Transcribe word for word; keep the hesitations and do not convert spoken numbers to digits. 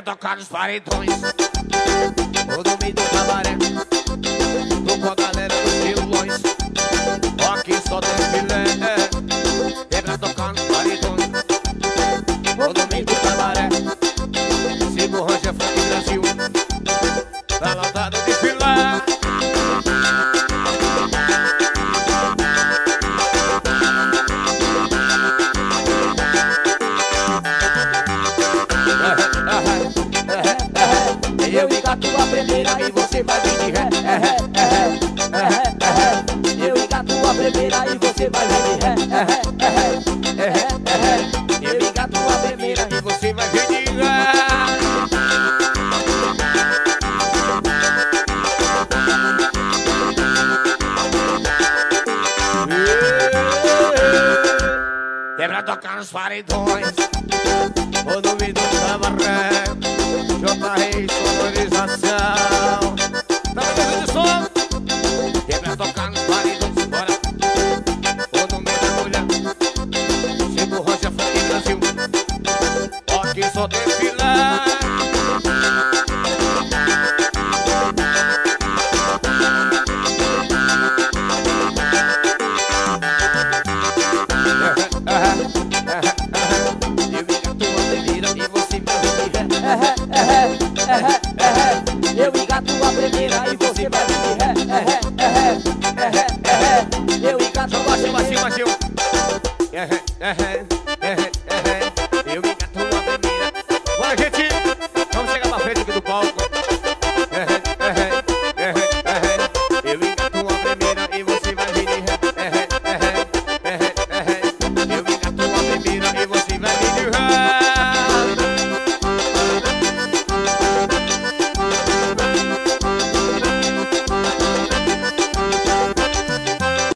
pra tocar nos paredões. Vou no meio do cabaré, tô com a galera dos violões. Aqui só tem filé, é pra tocar nos paredões. Vou no meio do cabaré, sigo o Ranger Funk Brasil, tá lotado de filé. Eu engato a primeira e você vai vir de ré. Eu engato a primeira e você vai vir de ré. Eu engato a primeira e você vai vir de ré. É pra tocar nos paredões. Vou no meio do cabaré, J Reis, sonorização. Tá fazendo de som? É pra tocar nos paredões, bora. Vou no meio da mulher, sigo o Ranger Funk Brasil. Aqui só tem filé. Eu engato a primeira e você vai vir de ré.